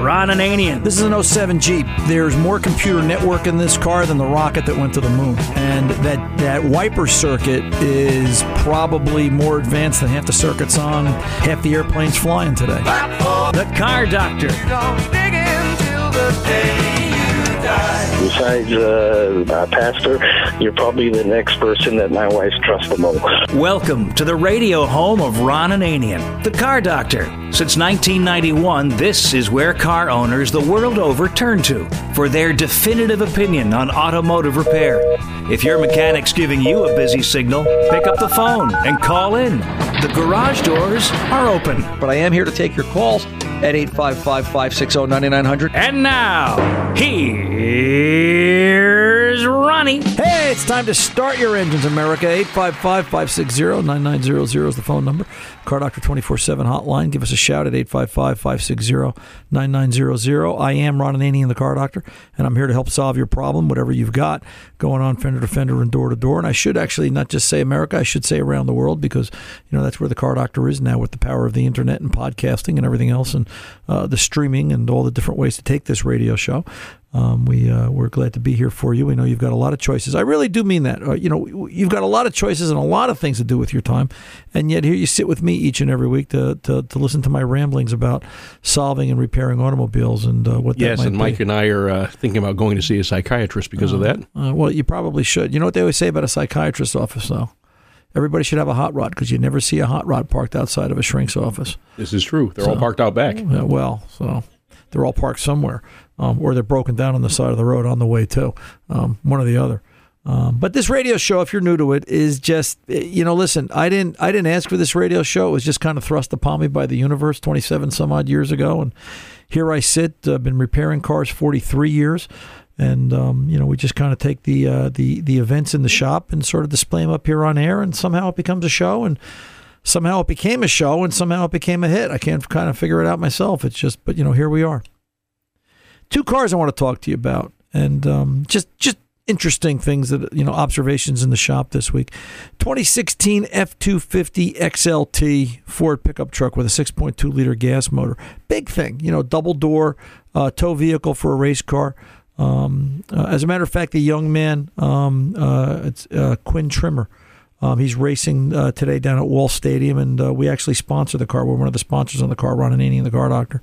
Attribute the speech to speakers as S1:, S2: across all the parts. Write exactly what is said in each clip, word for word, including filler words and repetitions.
S1: Ron Ananian.
S2: This is an oh seven Jeep. There's more computer network in this car than the rocket that went to the moon. And that, that wiper circuit is probably more advanced than half the circuits on half the airplanes flying today.
S1: The Car Doctor.
S3: Besides uh, a pastor, you're probably the next person that my wife trusts the most.
S1: Welcome to the radio home of Ron Ananian, the Car Doctor. Since nineteen ninety-one, this is where car owners the world over turn to for their definitive opinion on automotive repair. If your mechanic's giving you a busy signal, pick up the phone and call in. The garage doors are open.
S2: But I am here to take your calls at eight five five, five six zero, nine nine zero zero.
S1: And now, here's Ronnie.
S2: Hey, it's time to start your engines, America. eight five five, five six zero, nine nine zero zero is the phone number. Car Doctor twenty-four seven hotline. Give us a shout at eight five five, five six zero, nine nine zero zero. I am Ron Ananian, the Car Doctor, and I'm here to help solve your problem, whatever you've got going on fender to fender and door to door. And I should actually not just say America, I should say around the world, because you know that's where the Car Doctor is now with the power of the internet and podcasting and everything else, and uh, the streaming and all the different ways to take this radio show. Um, we, uh, we're glad to be here for you. We know you've got a lot of choices. I really do mean that. Uh, you know, you've got a lot of choices and a lot of things to do with your time, and yet here you sit with me each and every week to to, to listen to my ramblings about solving and repairing automobiles and uh, what that
S4: yes,
S2: might
S4: and Mike
S2: be.
S4: and I are uh, thinking about going to see a psychiatrist because
S2: uh,
S4: of that.
S2: Uh, well, you probably should. You know what they always say about a psychiatrist's office, though? Everybody should have a hot rod, because you never see a hot rod parked outside of a shrink's office.
S4: This is true. They're
S2: So,
S4: all parked out back.
S2: Yeah, well, so they're all parked somewhere, um, or they're broken down on the side of the road on the way too, um, one or the other. Um, but this radio show, if you're new to it, is just, you know, listen, I didn't I didn't ask for this radio show. It was just kind of thrust upon me by the universe twenty-seven some odd years ago, and here I sit. I've uh, been repairing cars forty-three years. And, um, you know, we just kind of take the, uh, the the events in the shop and sort of display them up here on air, and somehow it becomes a show, and somehow it became a show, and somehow it became a hit. I can't kind of figure it out myself. It's just, but, you know, here we are. Two cars I want to talk to you about, and um, just just interesting things that, you know, observations in the shop this week. twenty sixteen F two fifty X L T Ford pickup truck with a six point two liter gas motor. Big thing, you know, double door, uh, tow vehicle for a race car. Um, uh, as a matter of fact, the young man, um, uh, it's uh, Quinn Trimmer. Um, he's racing uh, today down at Wall Stadium, and uh, we actually sponsor the car. We're one of the sponsors on the car, Ron Ananian, the Car Doctor.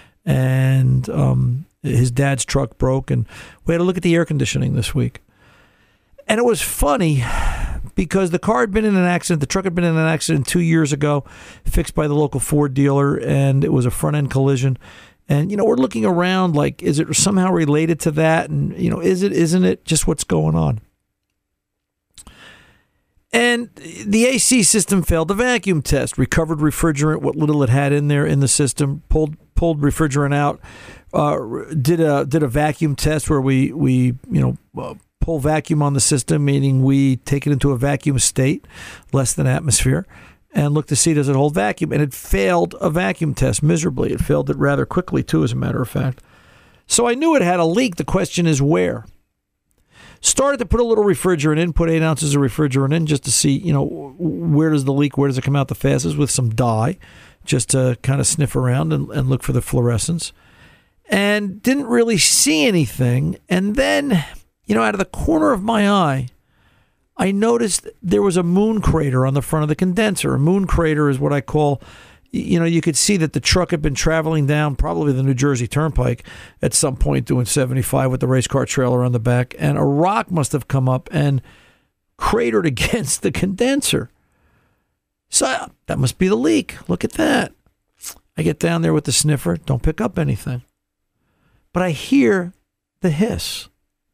S2: And um, his dad's truck broke, and we had to look at the air conditioning this week. And it was funny because the car had been in an accident. The truck had been in an accident two years ago, fixed by the local Ford dealer, and it was a front-end collision. And, you know, we're looking around like, is it somehow related to that? And, you know, is it, isn't it, just what's going on? And the A C system failed the vacuum test, recovered refrigerant, what little it had in there in the system, pulled pulled refrigerant out, uh, did a did a vacuum test where we, we you know, uh, pull vacuum on the system, meaning we take it into a vacuum state, less than atmosphere, and look to see does it hold vacuum. And it failed a vacuum test miserably. It failed it rather quickly, too, as a matter of fact. So I knew it had a leak. The question is where? Started to put a little refrigerant in, put eight ounces of refrigerant in just to see, you know, where does the leak, where does it come out the fastest, with some dye, just to kind of sniff around and, and look for the fluorescence. And didn't really see anything. And then, you know, out of the corner of my eye, I noticed there was a moon crater on the front of the condenser. A moon crater is what I call, you know, you could see that the truck had been traveling down probably the New Jersey Turnpike at some point doing seventy-five with the race car trailer on the back, and a rock must have come up and cratered against the condenser. So that must be the leak. Look at that. I get down there with the sniffer, don't pick up anything. But I hear the hiss.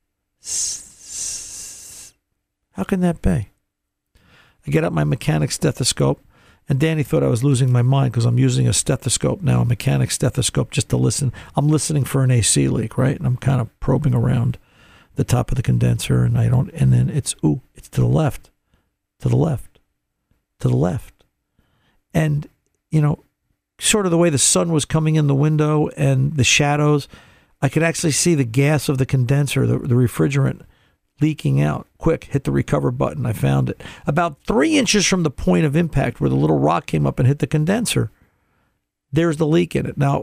S2: How can that be? I get out my mechanic stethoscope, and Danny thought I was losing my mind because I'm using a stethoscope now, a mechanic stethoscope, just to listen. I'm listening for an A C leak, right? And I'm kind of probing around the top of the condenser, and I don't, and then it's, ooh, it's to the left, to the left, to the left. And, you know, sort of the way the sun was coming in the window and the shadows, I could actually see the gas of the condenser, the, the refrigerant, leaking out. Quick, hit the recover button. I found it. About three inches from the point of impact where the little rock came up and hit the condenser, there's the leak in it. Now,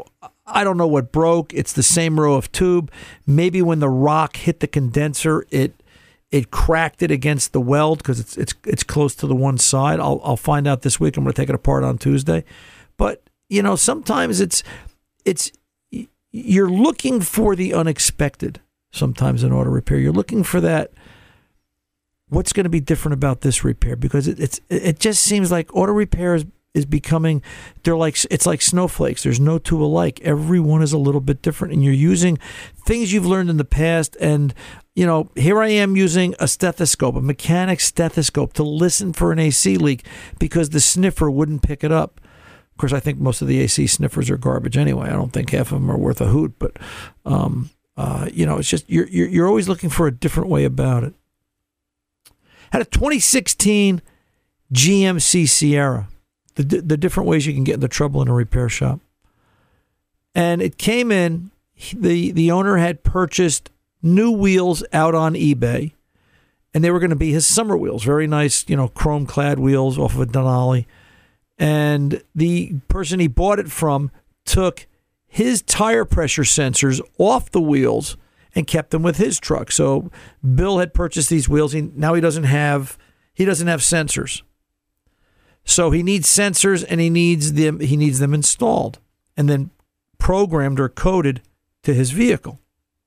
S2: I don't know what broke. It's the same row of tube. Maybe when the rock hit the condenser, it it cracked it against the weld because it's it's it's close to the one side. I'll I'll find out this week. I'm going to take it apart on Tuesday. But you know, sometimes it's it's you're looking for the unexpected. Sometimes in auto repair, you're looking for that. What's going to be different about this repair? Because it, it's it just seems like auto repair is, is becoming, they're like, it's like snowflakes. There's no two alike. Every one is a little bit different, and you're using things you've learned in the past. And you know, here I am using a stethoscope, a mechanic stethoscope, to listen for an A C leak because the sniffer wouldn't pick it up. Of course, I think most of the A C sniffers are garbage anyway. I don't think half of them are worth a hoot. But um, uh, you know, it's just you're you're you're always looking for a different way about it. Had a twenty sixteen G M C Sierra, the the different ways you can get into trouble in a repair shop. And it came in, the the owner had purchased new wheels out on eBay, and they were going to be his summer wheels, very nice, you know, chrome clad wheels off of a Denali. And the person he bought it from took his tire pressure sensors off the wheels and kept them with his truck. So Bill had purchased these wheels. He, now he doesn't have he doesn't have sensors. So he needs sensors, and he needs them he needs them installed and then programmed or coded to his vehicle.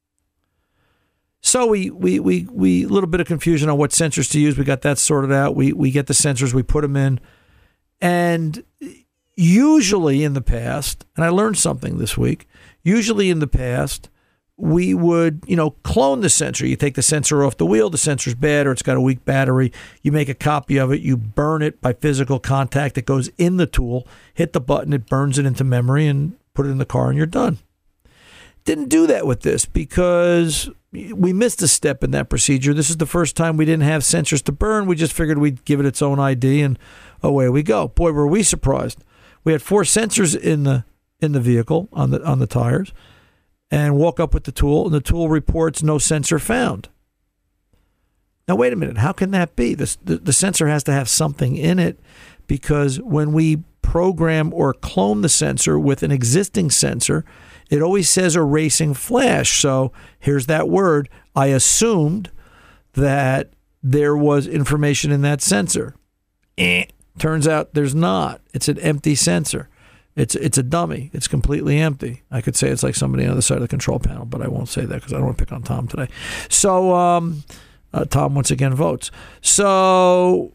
S2: So we we we we a little bit of confusion on what sensors to use. We got that sorted out. We we get the sensors, we put them in, and usually in the past, and I learned something this week. Usually in the past, we would, you know, clone the sensor. You take the sensor off the wheel, the sensor's bad or it's got a weak battery. You make a copy of it, you burn it by physical contact. It goes in the tool, hit the button, it burns it into memory, and put it in the car, and you're done. Didn't do that with this because we missed a step in that procedure. This is the first time we didn't have sensors to burn. We just figured we'd give it its own I D, and away we go. Boy, were we surprised. We had four sensors in the in the vehicle on the on the tires. And walk up with the tool, and the tool reports no sensor found. Now, wait a minute. How can that be? This, the, the sensor has to have something in it, because when we program or clone the sensor with an existing sensor, it always says erasing flash. So here's that word. I assumed that there was information in that sensor. Eh. Turns out there's not. It's an empty sensor. It's it's a dummy. It's completely empty. I could say it's like somebody on the other side of the control panel, but I won't say that because I don't want to pick on Tom today. So um, uh, Tom once again votes. So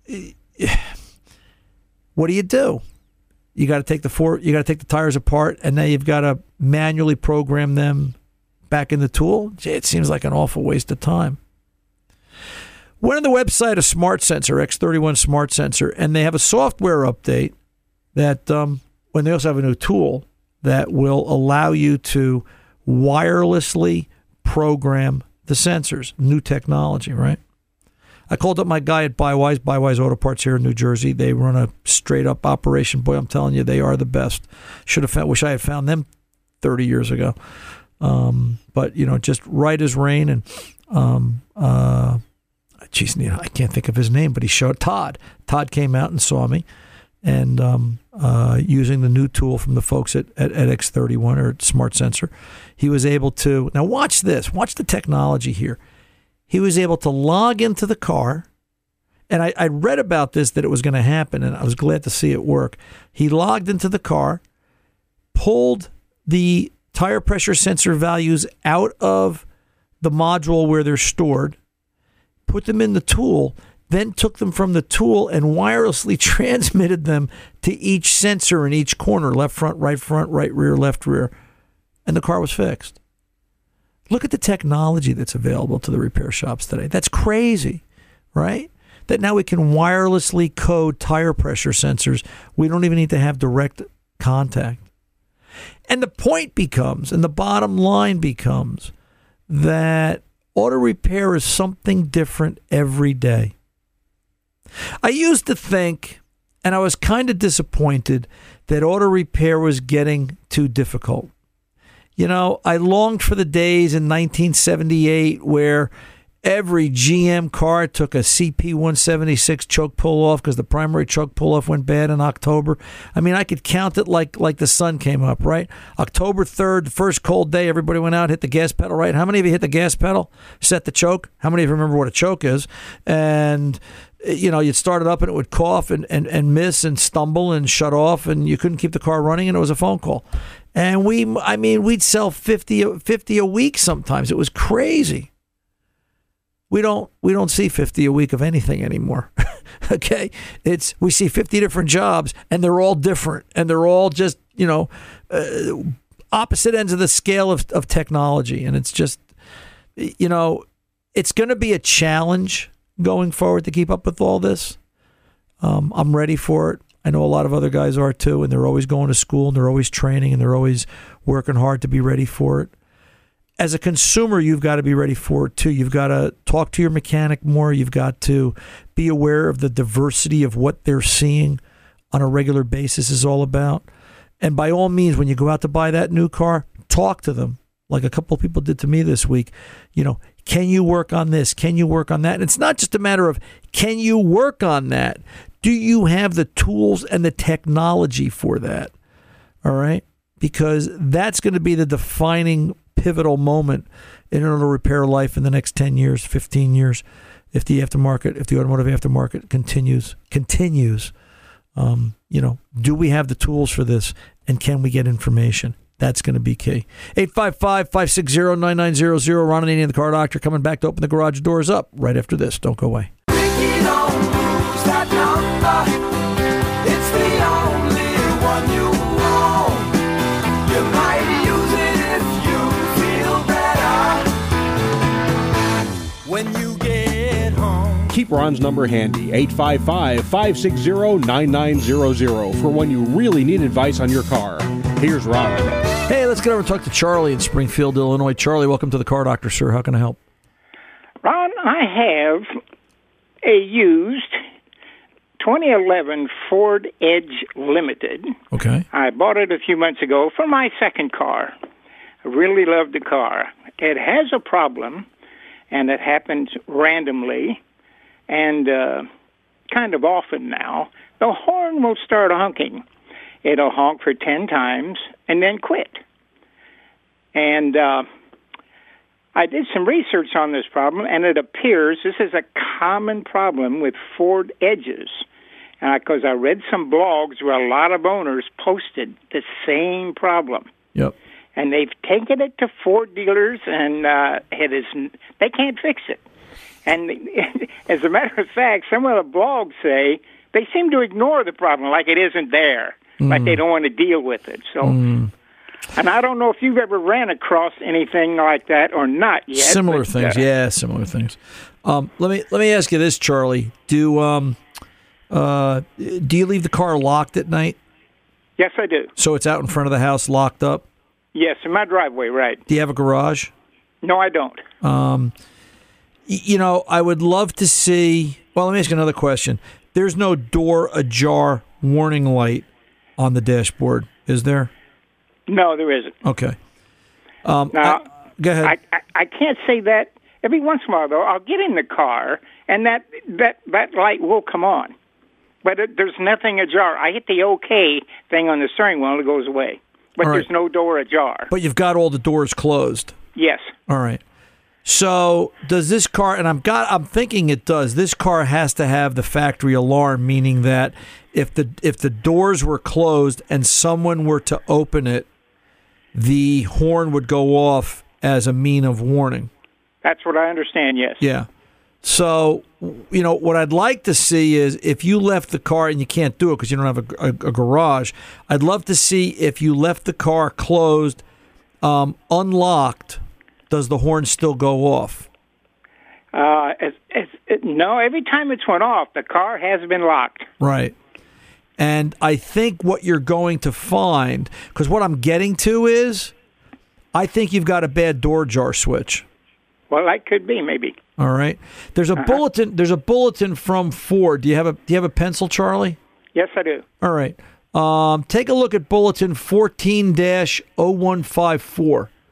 S2: what do you do? You got to take the four. You got to take the tires apart, and then you've got to manually program them back in the tool. It seems like an awful waste of time. Went on the website of Smart Sensor, X thirty-one Smart Sensor, and they have a software update that. Um, When they also have a new tool that will allow you to wirelessly program the sensors. New technology, right? I called up my guy at Buywise, Buywise Auto Parts here in New Jersey. They run a straight-up operation. Boy, I'm telling you, they are the best. Should have found, wish I had found them thirty years ago. Um, but, you know, just right as rain. And, um, uh, geez, you know, I can't think of his name, but he showed Todd. Todd came out and saw me. And um, uh, using the new tool from the folks at, at, at X thirty-one or Smart Sensor, he was able to, now watch this, watch the technology here. He was able to log into the car, and I, I read about this, that it was going to happen, and I was glad to see it work. He logged into the car, pulled the tire pressure sensor values out of the module where they're stored, put them in the tool, then took them from the tool and wirelessly transmitted them to each sensor in each corner, left front, right front, right rear, left rear, and the car was fixed. Look at the technology that's available to the repair shops today. That's crazy, right? That now we can wirelessly code tire pressure sensors. We don't even need to have direct contact. And the point becomes, and the bottom line becomes, that auto repair is something different every day. I used to think, and I was kind of disappointed, that auto repair was getting too difficult. You know, I longed for the days in nineteen seventy-eight where Every G M car took a C P one seventy-six choke pull off because the primary choke pull off went bad in October. I mean, I could count it like like the sun came up, right? October third, the first cold day, everybody went out, hit the gas pedal, right? How many of you hit the gas pedal, set the choke? How many of you remember what a choke is? And, you know, you'd start it up and it would cough and, and, and miss and stumble and shut off, and you couldn't keep the car running, and it was a phone call. And we, I mean, we'd sell fifty, fifty a week sometimes. It was crazy. We don't we don't see fifty a week of anything anymore. Okay, it's we see fifty different jobs, and they're all different, and they're all just, you know, uh, opposite ends of the scale of, of technology, and it's just, you know, it's going to be a challenge going forward to keep up with all this. Um, I'm ready for it. I know a lot of other guys are too, and they're always going to school, and they're always training, and they're always working hard to be ready for it. As a consumer, you've got to be ready for it too. You've got to talk to your mechanic more. You've got to be aware of the diversity of what they're seeing on a regular basis is all about. And by all means, when you go out to buy that new car, talk to them like a couple of people did to me this week. You know, can you work on this? Can you work on that? And it's not just a matter of can you work on that? Do you have the tools and the technology for that? All right? Because that's going to be the defining pivotal moment in order to repair life in the next ten years, fifteen years, if the aftermarket, if the automotive aftermarket continues, continues, um, you know, do we have the tools for this, and can we get information? That's going to be key. eight five five, five six zero, nine nine zero zero. Ron Ananian, the Car Doctor, coming back to open the garage doors up right after this. Don't go away.
S5: Ricky, don't lose that number. It's the only one you own. You might use it if you feel better when you get home.
S4: Keep Ron's number handy, eight five five, five six zero, nine nine zero zero, for when you really need advice on your car. Here's Ron.
S2: Hey, let's get over and talk to Charlie in Springfield, Illinois. Charlie, welcome to the Car Doctor, sir. How can I help?
S6: Ron, I have a used twenty eleven Ford Edge Limited.
S2: Okay.
S6: I bought it a few months ago for my second car. I really love the car. It has a problem, and it happens randomly and uh, kind of often now. The horn will start honking. It'll honk for ten times and then quit. And uh, I did some research on this problem, and it appears this is a common problem with Ford Edges. Because uh, I read some blogs where a lot of owners posted the same problem.
S2: Yep.
S6: And they've taken it to Ford dealers, and uh, it is they can't fix it. And as a matter of fact, some of the blogs say they seem to ignore the problem like it isn't there. Mm. Like they don't want to deal with it. So, mm. And I don't know if you've ever ran across anything like that or not yet.
S2: Similar
S6: but,
S2: things,
S6: uh,
S2: yeah, similar things. Um, let me let me ask you this, Charlie. Do um, uh, do you leave the car locked at night?
S6: Yes, I do.
S2: So it's out in front of the house, locked up?
S6: Yes, in my driveway, right.
S2: Do you have a garage?
S6: No, I don't.
S2: Um, y- you know, I would love to see. Well, let me ask you another question. There's no door ajar warning light on the dashboard, is there?
S6: No, there isn't.
S2: Okay. Um,
S6: now,
S2: I, go ahead.
S6: I, I, I can't say that. Every once in a while, though, I'll get in the car, and that, that, that light will come on. But it, there's nothing ajar. I hit the OK thing on the steering wheel, and it goes away. But
S2: right.
S6: There's no door ajar.
S2: But you've got all the doors closed.
S6: Yes.
S2: All right. So does this car, and I'm got, I'm thinking it does, this car has to have the factory alarm, meaning that if the if the doors were closed and someone were to open it, the horn would go off as a mean of warning.
S6: That's what I understand, yes.
S2: Yeah. So, you know, what I'd like to see is if you left the car, and you can't do it because you don't have a, a, a garage, I'd love to see if you left the car closed, um, unlocked, does the horn still go off?
S6: Uh, it's, it's, it, no, every time it's went off, the car has been locked.
S2: Right. And I think what you're going to find, because what I'm getting to is, I think you've got a bad door jar switch.
S6: Well, that could be, maybe.
S2: All right. There's a uh-huh. bulletin. There's a bulletin from Ford. Do you have a Do you have a pencil, Charlie?
S6: Yes, I do.
S2: All right. Um, take a look at bulletin fourteen dash oh one five four.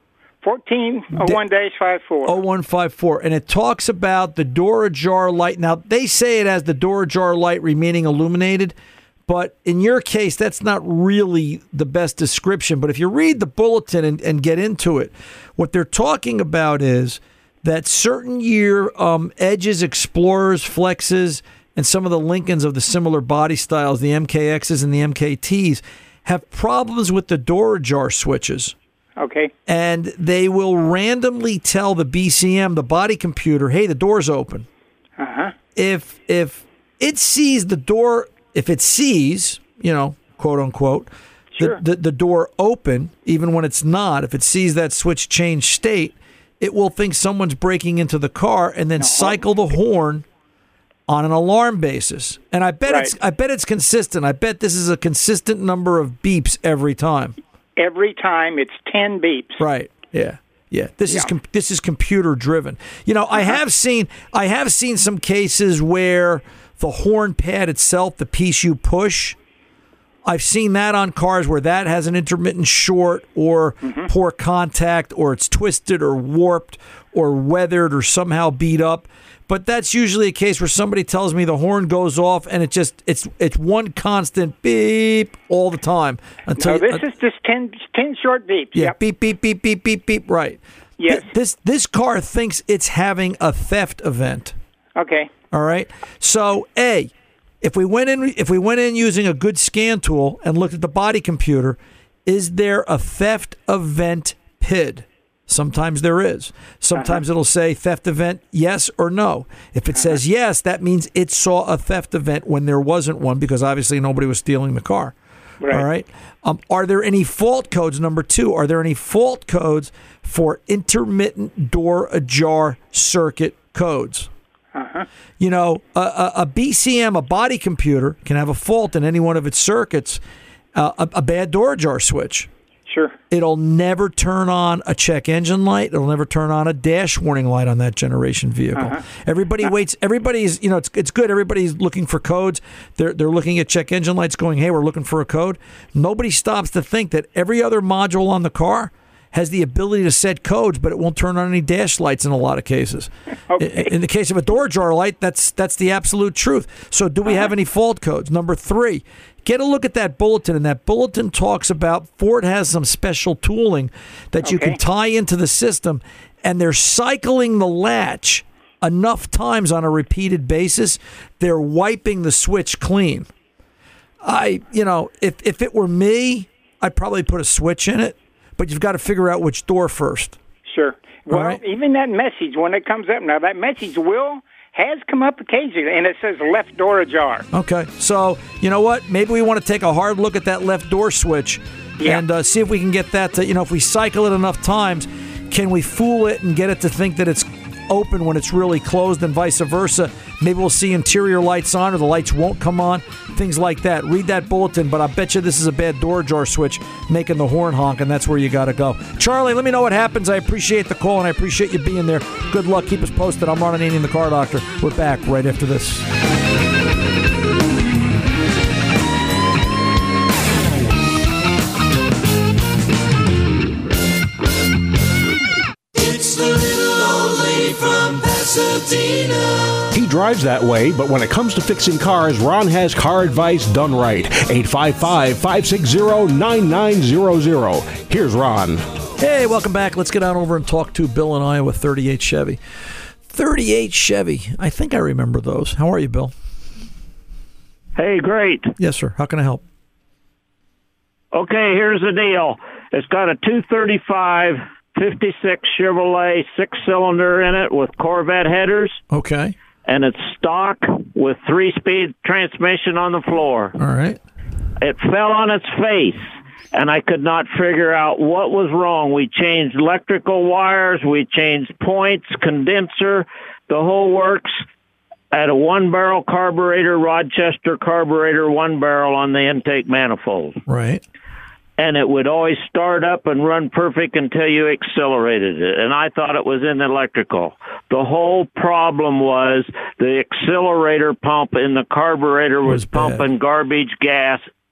S6: fourteen oh one dash fifty-four.
S2: oh one fifty-four. And it talks about the door ajar light. Now, they say it has the door ajar light remaining illuminated, but in your case, that's not really the best description. But if you read the bulletin and, and get into it, what they're talking about is that certain year um, Edges, Explorers, Flexes, and some of the Lincolns of the similar body styles, the M K Xs and the M K Ts, have problems with the door ajar switches.
S6: Okay.
S2: And they will randomly tell the B C M, the body computer, hey, the door's open.
S6: Uh-huh.
S2: If if it sees the door, if it sees, you know, quote unquote,
S6: Sure.
S2: the, the, the door open, even when it's not, if it sees that switch change state, it will think someone's breaking into the car and then cycle the horn on an alarm basis. And I bet
S6: Right.
S2: it's I bet it's consistent. I bet this is a consistent number of beeps every time.
S6: Every time it's ten beeps.
S2: Right. Yeah. Yeah. This is
S6: Yeah.
S2: com- this is computer driven. You know, I have seen I have seen some cases where the horn pad itself, the piece you push, I've seen that on cars where that has an intermittent short or poor contact, or it's twisted or warped or weathered or somehow beat up. But that's usually a case where somebody tells me the horn goes off and it just it's it's one constant beep all the time until
S6: No, this
S2: uh,
S6: is just ten, ten short beeps.
S2: yeah,
S6: Yep.
S2: beep beep beep beep beep beep. Right.
S6: Yes.
S2: Th- This this car thinks it's having a theft event.
S6: Okay.
S2: All right. So A, if we went in if we went in using a good scan tool and looked at the body computer, is there a theft event P I D? Sometimes there is. Sometimes it'll say theft event, yes or no. If it says yes, that means it saw a theft event when there wasn't one, because obviously nobody was stealing the car.
S6: Right.
S2: All right. Um, are there any fault codes? Number two, are there any fault codes for intermittent door ajar circuit codes?
S6: Uh-huh.
S2: You know, a, a, a B C M, a body computer, can have a fault in any one of its circuits, uh, a, a bad door ajar switch.
S6: Sure.
S2: It'll never turn on a check engine light. It'll never turn on a dash warning light on that generation vehicle.
S6: Uh-huh.
S2: Everybody waits. Everybody's, you know, it's it's good. Everybody's looking for codes. They're they're looking at check engine lights, going, "Hey, we're looking for a code." Nobody stops to think that every other module on the car has the ability to set codes, but it won't turn on any dash lights in a lot of cases.
S6: Okay.
S2: In, in the case of a door jar light, that's that's the absolute truth. So, do we have any fault codes? Number three. Get a look at that bulletin, and that bulletin talks about Ford has some special tooling that you
S6: Okay.
S2: can tie into the system, and they're cycling the latch enough times on a repeated basis, they're wiping the switch clean. I, you know, if, if it were me, I'd probably put a switch in it, but you've got to figure out which door first.
S6: Sure. Well,
S2: All right.
S6: even that message, when it comes up now, that message will has come up occasionally, and it says left door ajar.
S2: Okay, so you know what? Maybe we want to take a hard look at that left door switch
S6: Yeah.
S2: and uh, see if we can get that to, you know, if we cycle it enough times, can we fool it and get it to think that it's open when it's really closed, and vice versa? Maybe we'll see interior lights on, or the lights won't come on, things like that. Read that bulletin, but I bet you this is a bad door jar switch making the horn honk, and that's where you got to go. Charlie, let me know what happens. I appreciate the call, and I appreciate you being there. Good luck. Keep us posted. I'm Ron Ananian, the Car Doctor. We're back right after this.
S5: It's the little old lady from Pasadena.
S4: He drives that way, but when it comes to fixing cars, Ron has car advice done right. eight five five, five six zero, nine nine zero zero. Here's Ron.
S2: Hey, welcome back. Let's get on over and talk to Bill in Iowa, thirty-eight Chevy. thirty-eight Chevy. I think I remember those. How are you, Bill?
S7: Hey, great.
S2: Yes, sir. How can I help?
S7: Okay, here's the deal. It's got a two thirty-five fifty-six Chevrolet six-cylinder in it with Corvette headers,
S2: Okay.
S7: and it's stock with three-speed transmission on the floor.
S2: All right.
S7: It fell on its face, and I could not figure out what was wrong. We changed electrical wires, we changed points, condenser, the whole works. At a one-barrel carburetor, Rochester carburetor, one barrel on the intake manifold.
S2: Right.
S7: And it would always start up and run perfect until you accelerated it. And I thought it was in the electrical. The whole problem was the accelerator pump in the carburetor was,
S2: Was bad.
S7: pumping garbage gas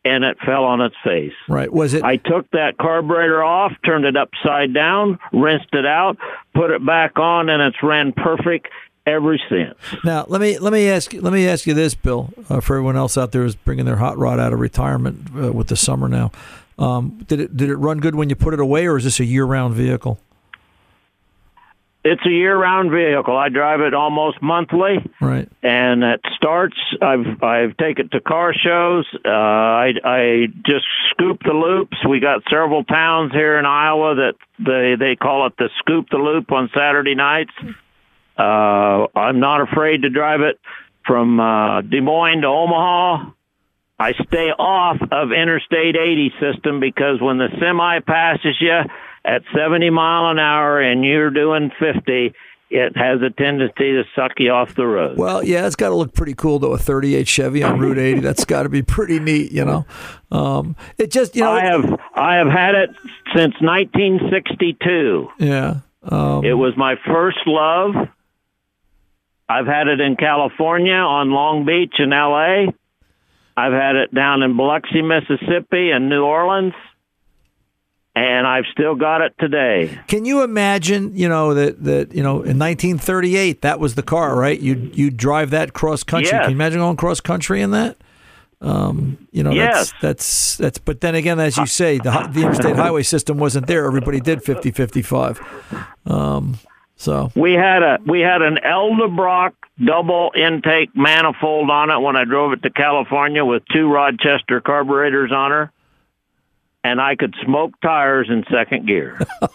S7: and it fell on its face.
S2: Right. Was it?
S7: I took that carburetor off, turned it upside down, rinsed it out, put it back on, and it's ran perfect ever since.
S2: Now, let me let me ask let me ask you this, Bill, uh, for everyone else out there who's bringing their hot rod out of retirement uh, with the summer now. Um, did it did it run good when you put it away, or is this a year-round vehicle?
S7: It's a year-round vehicle. I drive it almost monthly,
S2: right?
S7: And it starts. I've I've taken it to car shows. Uh, I I just scoop the loops. We got several towns here in Iowa that they they call it the scoop the loop on Saturday nights. Uh, I'm not afraid to drive it from uh, Des Moines to Omaha. I stay off of Interstate eighty system because when the semi passes you at seventy mile an hour and you're doing fifty, it has a tendency to suck you off the road.
S2: Well, yeah, it's got to look pretty cool, though, a thirty-eight Chevy on Route eighty. That's got to be pretty neat, you know. Um, it just, you know.
S7: I have I have had it since nineteen sixty-two.
S2: Yeah. Um,
S7: it was my first love. I've had it in California, on Long Beach in L A. I've had it down in Biloxi, Mississippi, and New Orleans. And I've still got it today.
S2: Can you imagine, you know, that, that you know, in nineteen thirty-eight, that was the car, right? You you drive that cross country.
S7: Yes.
S2: Can you imagine going cross country in that? Um, you know,
S7: yes.
S2: that's, that's, that's, but then again, as you say, the, the interstate highway system wasn't there. Everybody did fifty fifty-five. Um, so
S7: we had a, we had an Eldebrock double intake manifold on it when I drove it to California with two Rochester carburetors on her. And I could smoke tires in second gear.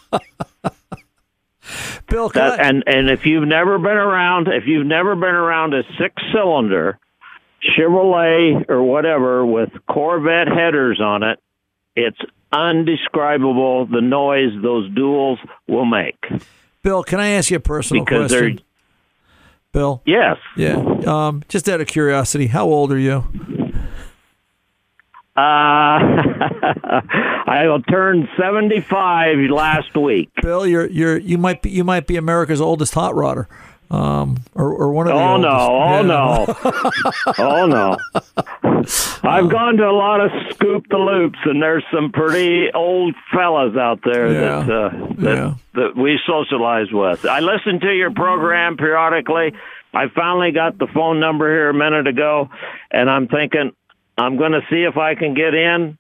S2: Bill,
S7: that,
S2: I...
S7: and and if you've never been around, if you've never been around a six-cylinder Chevrolet or whatever with Corvette headers on it, it's undescribable the noise those duals will make.
S2: Bill, can I ask you a personal
S7: because
S2: question? Bill?
S7: Yes.
S2: Yeah. Um, just out of curiosity, how old are you?
S7: Uh, I will turn seventy-five last week.
S2: Bill, you're you're you might be you might be America's oldest hot rodder, um, or or one of the
S7: oh
S2: oldest.
S7: no, oh
S2: yeah.
S7: no, oh no. I've gone to a lot of scoop the loops, and there's some pretty old fellas out there
S2: yeah.
S7: that uh, that,
S2: yeah.
S7: that we socialize with. I listen to your program periodically. I finally got the phone number here a minute ago, and I'm thinking, I'm going to see if I can get in.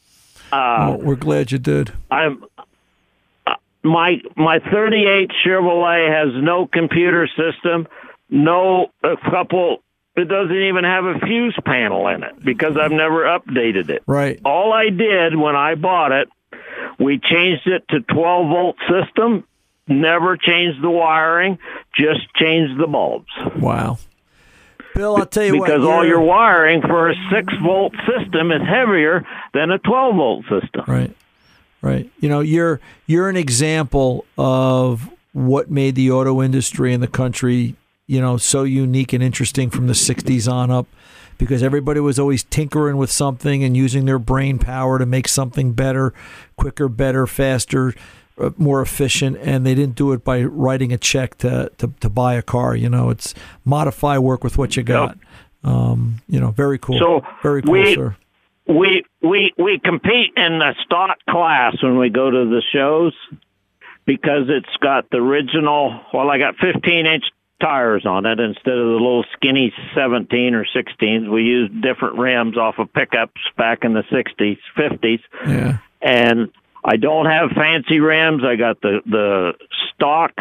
S7: Uh,
S2: well, we're glad you did.
S7: I'm uh, my my thirty-eight Chevrolet has no computer system, no a couple. It doesn't even have a fuse panel in it because I've never updated it.
S2: Right.
S7: All I did when I bought it, we changed it to twelve volt system. Never changed the wiring, just changed the bulbs.
S2: Wow. Bill, I'll tell you
S7: because
S2: what.
S7: Because all your wiring for a six volt system is heavier than a twelve volt system.
S2: Right, right. You know, you're you're an example of what made the auto industry in the country, you know, so unique and interesting from the sixties on up, because everybody was always tinkering with something and using their brain power to make something better, quicker, better, faster, more efficient, and they didn't do it by writing a check to, to, to buy a car. You know, it's modify, work with what you got. Yep. Um, you know, very cool.
S7: So
S2: very cool,
S7: we,
S2: sir.
S7: We we we compete in the stock class when we go to the shows because it's got the original. Well, I got fifteen inch tires on it instead of the little skinny seventeen or sixteens. We used different rims off of pickups back in the sixties, fifties,
S2: yeah,
S7: and I don't have fancy rims. I got the, the stock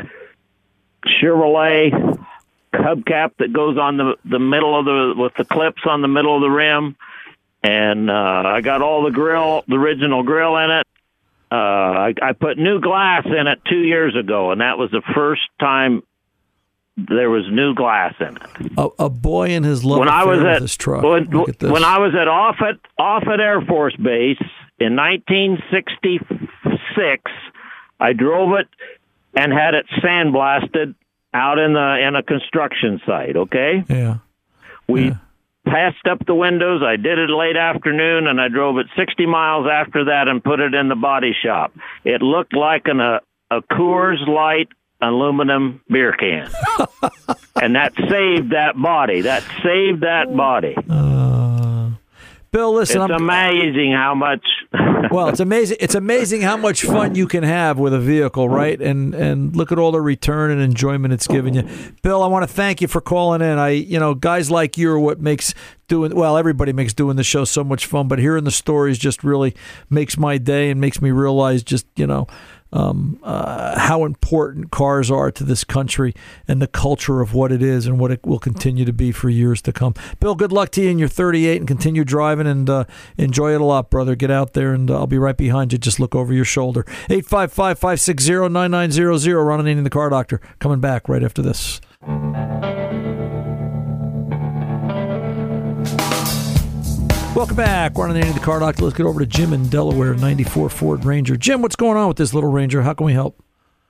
S7: Chevrolet hubcap that goes on the, the middle of the, with the clips on the middle of the rim. And, uh, I got all the grill, the original grill in it. Uh, I, I put new glass in it two years ago, and that was the first time there was new glass in it.
S2: A, a boy in his love
S7: when
S2: affair
S7: I was
S2: with
S7: at,
S2: his truck.
S7: When,
S2: Look at this.
S7: when I was at Offutt, Offutt Air Force Base, in nineteen sixty-six, I drove it and had it sandblasted out in the in a construction site. Okay.
S2: Yeah.
S7: We
S2: yeah.
S7: passed up the windows. I did it late afternoon, and I drove it sixty miles after that and put it in the body shop. It looked like an, a a Coors Light aluminum beer can, and that saved that body. That saved that body.
S2: Uh, Bill, listen,
S7: It's
S2: I'm,
S7: amazing how much.
S2: well, it's amazing. It's amazing how much fun you can have with a vehicle, right? And and look at all the return and enjoyment it's given you. Bill, I want to thank you for calling in. I, you know, guys like you are what makes doing well. Everybody makes doing the show so much fun, but hearing the stories just really makes my day and makes me realize just you know. Um, uh, how important cars are to this country and the culture of what it is and what it will continue to be for years to come. Bill, good luck to you in your thirty-eight and continue driving and uh, enjoy it a lot, brother. Get out there and uh, I'll be right behind you. Just look over your shoulder. eight five five, five six zero, nine nine zero zero. Ron Ananian, the Car Doctor. Coming back right after this. Welcome back. Ron Ananian, the Car Doctor. Let's get over to Jim in Delaware, ninety-four Ford Ranger. Jim, what's going on with this little Ranger? How can we help?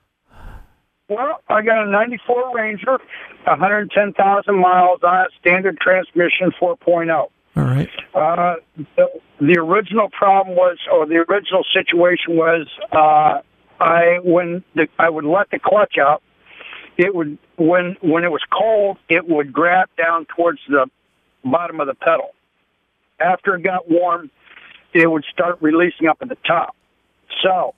S8: Well, I got a ninety-four Ranger, one hundred ten thousand miles on it, standard transmission four point oh.
S2: All right.
S8: Uh, the, the original problem was, or the original situation was, uh, I when the, I would let the clutch out, it would when when it was cold, it would grab down towards the bottom of the pedal. After it got warm, it would start releasing up at the top. So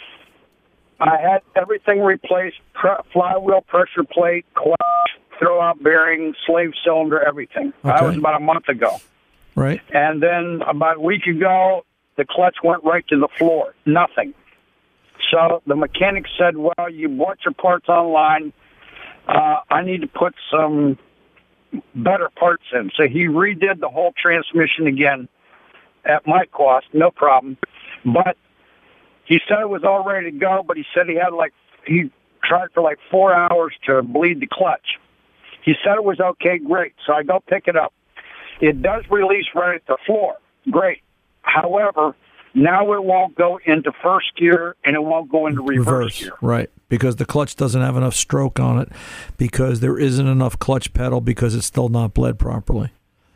S8: I had everything replaced, pr- flywheel, pressure plate, clutch, throw-out bearing, slave cylinder, everything.
S2: Okay.
S8: That was about a month ago.
S2: Right.
S8: And then about a week ago, the clutch went right to the floor. Nothing. So the mechanic said, well, you bought your parts online. Uh, I need to put some better parts in. So he redid the whole transmission again at my cost, no problem. But he said it was all ready to go, but he said he had like, he tried for like four hours to bleed the clutch. He said it was okay, great. So I go pick it up. It does release right at the floor. Great. However, now it won't go into first gear and it won't go into reverse,
S2: reverse
S8: gear.
S2: Right. Because the clutch doesn't have enough stroke on it, because there isn't enough clutch pedal, because it's still not bled properly.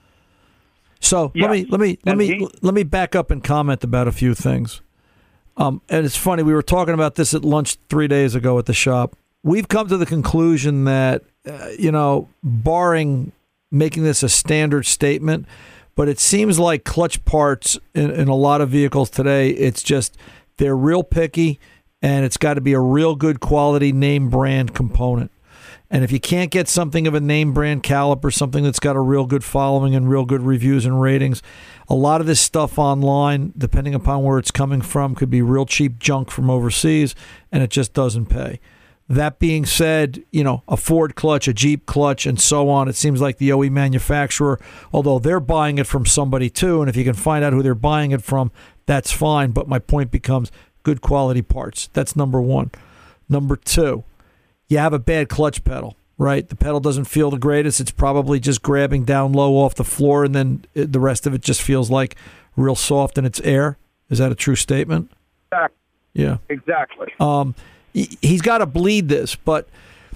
S2: So
S8: Yeah.
S2: let me let me let
S8: And
S2: me
S8: he-
S2: let me back up and comment about a few things. Um, and it's funny, we were talking about this at lunch three days ago at the shop. We've come to the conclusion that uh, you know, barring making this a standard statement, but it seems like clutch parts in, in a lot of vehicles today, it's just they're real picky. And it's got to be a real good quality name brand component. And if you can't get something of a name brand caliper, something that's got a real good following and real good reviews and ratings, a lot of this stuff online, depending upon where it's coming from, could be real cheap junk from overseas, and it just doesn't pay. That being said, you know, a Ford clutch, a Jeep clutch, and so on, it seems like the O E manufacturer, although they're buying it from somebody too, and if you can find out who they're buying it from, that's fine. But my point becomes, good quality parts. That's number one. Number two, you have a bad clutch pedal, right? The pedal doesn't feel the greatest. It's probably just grabbing down low off the floor, and then it, the rest of it just feels like real soft in its air. Is that a true statement?
S8: Exactly.
S2: Yeah.
S8: Exactly.
S2: Um, he, he's got to bleed this, but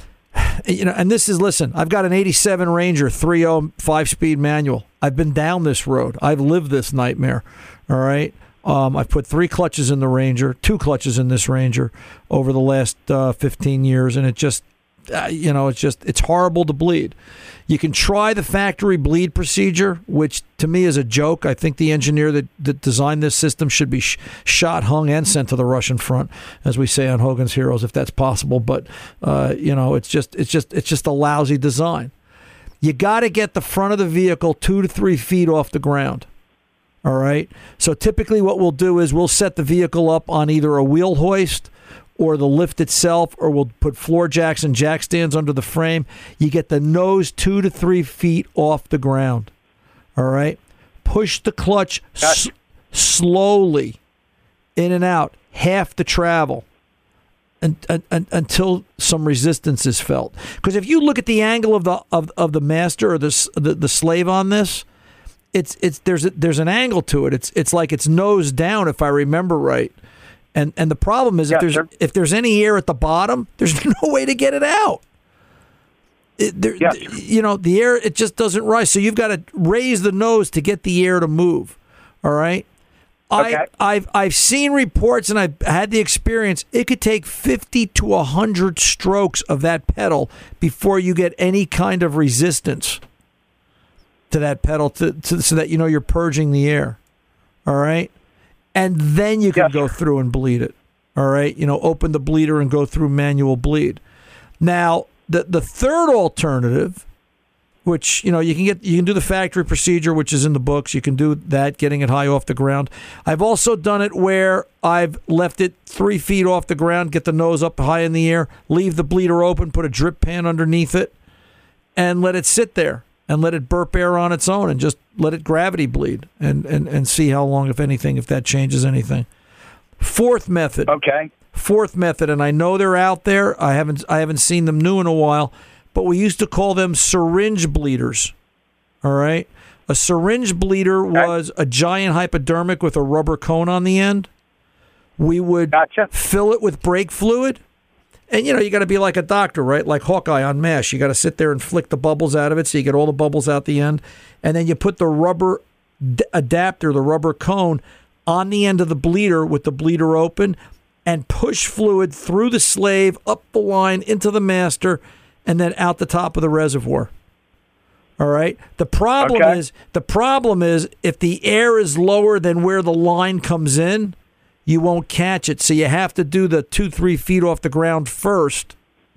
S2: you know, and this is, listen, I've got an eighty-seven Ranger three point oh five-speed manual. I've been down this road. I've lived this nightmare. All right. Um, I've put three clutches in the Ranger, two clutches in this Ranger over the last uh, fifteen years, and it just, uh, you know, it's just, it's horrible to bleed. You can try the factory bleed procedure, which to me is a joke. I think the engineer that, that designed this system should be sh- shot, hung, and sent to the Russian front, as we say on Hogan's Heroes, if that's possible. But uh, you know, it's just, it's just, it's just a lousy design. You got to get the front of the vehicle two to three feet off the ground. All right. So typically what we'll do is we'll set the vehicle up on either a wheel hoist or the lift itself, or we'll put floor jacks and jack stands under the frame. You get the nose two to three feet off the ground. All right. Push the clutch s- slowly in and out, half the travel, and, and, and, until some resistance is felt. Because if you look at the angle of the of, of the master or the, the the slave on this, It's it's there's a, there's an angle to it. It's it's like it's nose down, if I remember right, and and the problem is,
S8: Yeah,
S2: if there's
S8: sure.
S2: if there's any air at the bottom, there's no way to get it out. It, there,
S8: Yeah.
S2: You know, the air, it just doesn't rise. So you've got to raise the nose to get the air to move. All right.
S8: Okay.
S2: I I've I've seen reports, and I've had the experience. It could take fifty to a hundred strokes of that pedal before you get any kind of resistance. to that pedal to, to so that you know you're purging the air. All right? And then you can
S8: Yes.
S2: go through and bleed it. All right? You know, open the bleeder and go through manual bleed. Now, the the third alternative, which, you know, you can get you can do the factory procedure, which is in the books. You can do that, getting it high off the ground. I've also done it where I've left it three feet off the ground, get the nose up high in the air, leave the bleeder open, put a drip pan underneath it, and let it sit there and let it burp air on its own and just let it gravity bleed and, and, and see how long, if anything, if that changes anything. Fourth method.
S8: Okay.
S2: Fourth method, and I know they're out there. I haven't I haven't seen them new in a while, but we used to call them syringe bleeders. All right? A syringe bleeder was a giant hypodermic with a rubber cone on the end. We would
S8: Gotcha.
S2: fill it with brake fluid. And, you know, you got to be like a doctor, right? Like Hawkeye on MASH. You got to sit there and flick the bubbles out of it so you get all the bubbles out the end. And then you put the rubber d- adapter, the rubber cone, on the end of the bleeder with the bleeder open and push fluid through the slave, up the line, into the master, and then out the top of the reservoir. All right? The problem
S8: Okay.
S2: is, the problem is if the air is lower than where the line comes in, you won't catch it. So you have to do the two, three feet off the ground first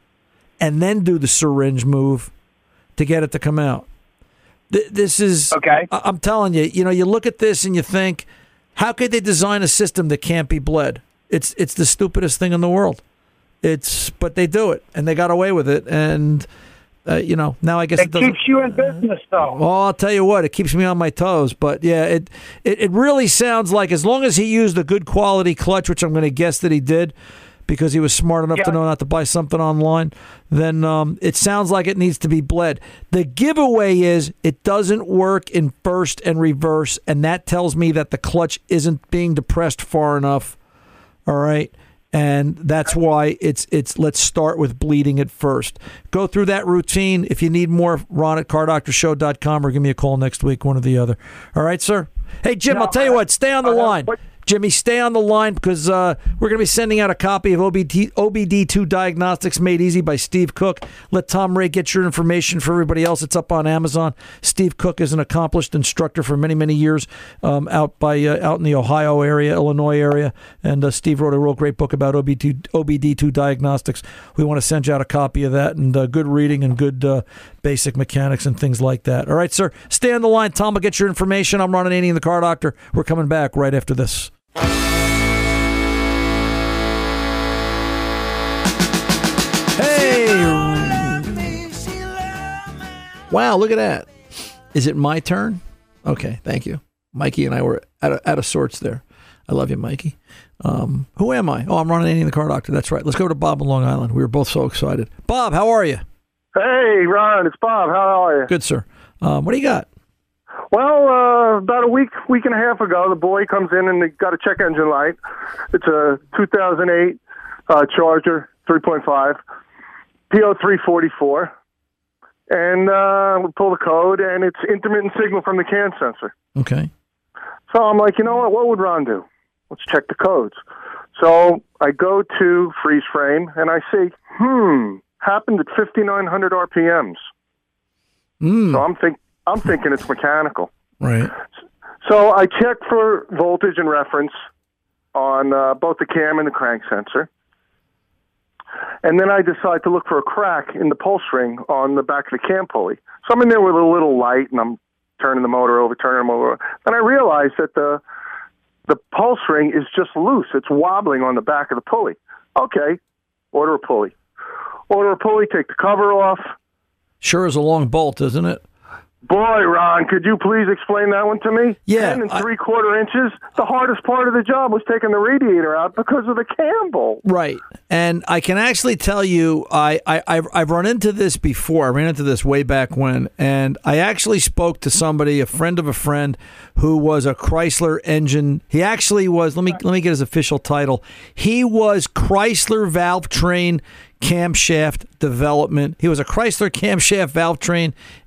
S2: and then do the syringe move to get it to come out. Th- This is,
S8: Okay.
S2: I- I'm telling you, you know, you look at this and you think, how could they design a system that can't be bled? It's it's the stupidest thing in the world. It's but they do it and they got away with it. And, uh, you know, now I guess it,
S8: It
S2: doesn't.
S8: keeps you in business, though.
S2: Well, I'll tell you what, it keeps me on my toes. But yeah, it, it it really sounds like as long as he used a good quality clutch, which I'm going to guess that he did, because he was smart enough to
S8: Yeah.
S2: know not to buy something online, then um, it sounds like it needs to be bled. The giveaway is it doesn't work in first and reverse, and that tells me that the clutch isn't being depressed far enough. All right. And that's why it's it's let's start with bleeding it first. Go through that routine. If you need more, Ron at car doctor show dot com or give me a call next week, one or the other. All right, sir? Hey, Jim,
S8: No,
S2: I'll tell you
S8: I-
S2: what, stay on the
S8: I have-
S2: line.
S8: what-
S2: Jimmy, stay on the line because uh, we're going to be sending out a copy of O B D two Diagnostics Made Easy by Steve Cook. Let Tom Ray get your information for everybody else. It's up on Amazon. Steve Cook is an accomplished instructor for many, many years um, out by uh, out in the Ohio area, Illinois area. And uh, Steve wrote a real great book about O B D two Diagnostics. We want to send you out a copy of that, and uh, good reading and good uh, basic mechanics and things like that. All right, sir. Stay on the line. Tom will get your information. I'm Ron Ananian, the Car Doctor. We're coming back right after this. Hey! Wow, look at that. Is it my turn? Okay, thank you. Mikey and I were out of, out of sorts there. I love you, Mikey. Um, who am I? Oh, I'm Ron Ananian, the Car Doctor. That's right. Let's go to Bob in Long Island. We were both so excited. Bob, how are you?
S9: Hey, Ron, it's Bob. How are you?
S2: Good, sir. Um, what do you got?
S9: Well, uh, about a week, week and a half ago, the boy comes in and he got a check engine light. It's a two thousand eight uh, Charger three point five, P O three forty-four. And uh, we pull the code, and it's intermittent signal from the CAN sensor.
S2: Okay.
S9: So I'm like, you know what? What would Ron do? Let's check the codes. So I go to freeze frame, and I see, hmm, happened at fifty-nine hundred R P Ms.
S2: Mm.
S9: So I'm think I'm thinking it's mechanical.
S2: Right.
S9: So I check for voltage and reference on uh, both the cam and the crank sensor. And then I decide to look for a crack in the pulse ring on the back of the cam pulley. So I'm in there with a little light, and I'm turning the motor over, turning the motor over. Then I realize that the the pulse ring is just loose. It's wobbling on the back of the pulley. Okay, order a pulley. Order a pulley, take the cover off.
S2: Sure is a long bolt, isn't it?
S9: Boy, Ron, could you please explain that one to me?
S2: Yeah,
S9: Ten and
S2: I-
S9: three quarter inches. The hardest part of the job was taking the radiator out because of the cam bolt.
S2: Right. And I can actually tell you, I, I, I've, I've run into this before. I ran into this way back when. And I actually spoke to somebody, a friend of a friend, who was a Chrysler engine. He actually was, let me let me get his official title. He was Chrysler Valve Train Camshaft Development. He was a Chrysler Camshaft Valve Train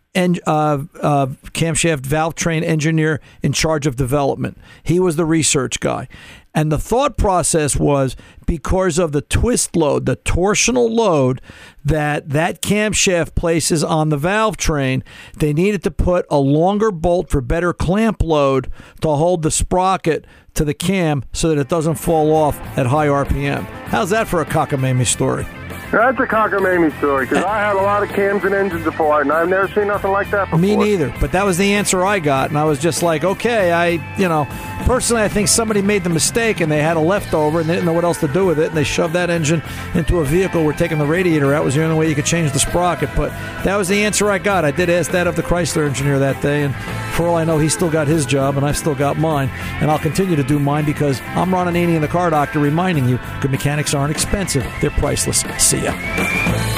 S2: en- uh, uh, camshaft valve train engineer in charge of development. He was the research guy. And the thought process was because of the twist load, the torsional load that that camshaft places on the valve train, they needed to put a longer bolt for better clamp load to hold the sprocket to the cam so that it doesn't fall off at high R P M. How's that for a cockamamie story?
S9: That's a cockamamie story, because I had a lot of cams and engines before, and I've never seen nothing like that before.
S2: Me neither, but that was the answer I got, and I was just like, okay, I, you know, personally I think somebody made the mistake, and they had a leftover, and they didn't know what else to do with it, and they shoved that engine into a vehicle where taking the radiator out was the only way you could change the sprocket, but that was the answer I got. I did ask that of the Chrysler engineer that day, and for all I know, he's still got his job, and I've still got mine, and I'll continue to do mine because I'm Ron Ananian, the Car Doctor, reminding you, good mechanics aren't expensive, they're priceless. See ya.